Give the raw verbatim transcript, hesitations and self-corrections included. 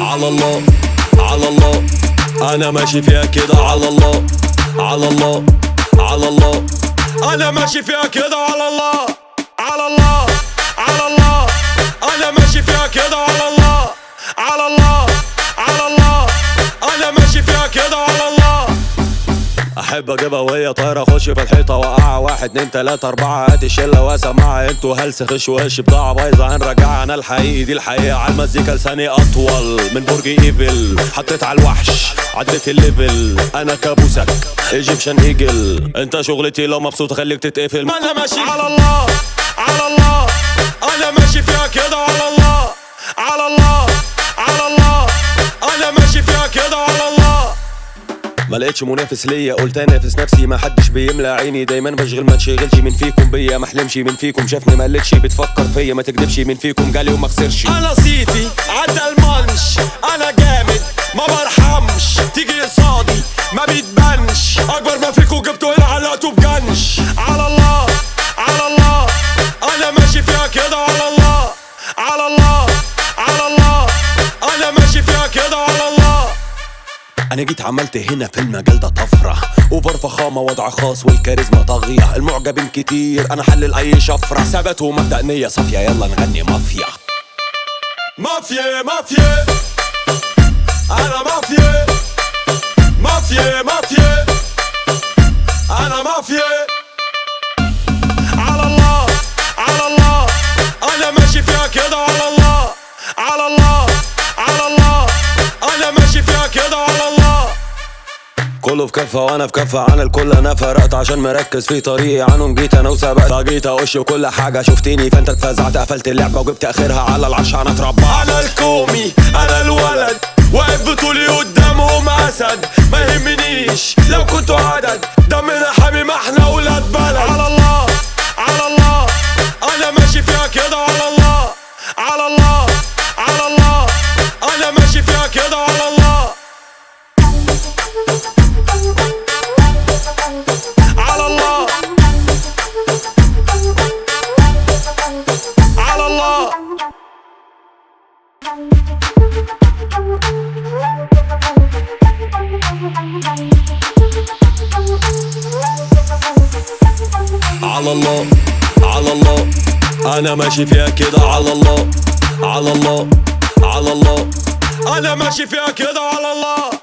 على الله على الله، انا ماشي فيها كده على الله على الله على الله، انا ماشي فيها كده على الله على الله على الله، انا ماشي فيها كده على الله على الله على الله، انا ماشي فيها كده على الله. احب اجيبها وهي طايره، اخش في الحيطه وقعها، واحد اتنين تلاته اربعه، هات الشله واسمعها، انتوا هلس خش وش بضاعه بايظه هنرجعها، انا الحقيقي دي الحقيقه، على المزيكا لساني اطول من برج ايفل، حطيت على الوحش عديت الليفل، انا كابوسك ايجيبشن ايجل، انت شغلتي لو مبسوط خليك تتقفل، ما انا ماشي على الله على الله، انا ماشي فيها كده على الله على الله على الله، انا ماشي فيها كده على الله. ما لقيتش منافس ليا قلت انافس نفسي، ما حدش بيملى عيني، دايما بشغل ما تشغلش من فيكم بيا، ما احلمش من فيكم شافني ما قلتش بتفكر فيا، ما تكدبش من فيكم جالي وما خسرش، انا صيتي عدى المانش، انا جامد ما برحمش، تيجي قصادي ما بيتبانش، اكبر ما فيكم جبتوا هنا علقتوا بجنش، على الله على الله، انا ماشي فيها كده على الله على الله على الله، انا ماشي فيها كده على الله. انا جيت عملت هنا في المجال ده طفره، اوفر فخامه وضع خاص والكاريزما طاغيه، المعجبين كتير انا حلل اي شفره، ثبات ومبدأ نيه صافيه، يلا نغني مافيا مافيا مافيا، انا مافيا مافيا مافيا، انا مافيا على الله على الله، انا ماشي فيها كده على الله على الله على الله، انا ماشي فيها كده على الله. كله في كفه وانا في كفه عن الكل، انا فرقت عشان مركز في طريقي عنهم، جيت انا وسبقت فجيت اقش وكل حاجه، شفتيني فانت اتفزعت قفلت اللعبه وجبت اخرها على العرش انا اتربى، انا الكومي انا الولد واقف بطولي قدامهم اسد، ما يهمنيش لو كنتوا عدد، دمنا حامي ما احنا ولاد بلد، على الله على الله، انا ماشي فيها كده على الله على الله على الله، انا ماشي فيها كده على الله على الله على الله. على الله على الله، انا ماشي فيها كده على الله على الله على الله، انا ماشي فيها كده على الله.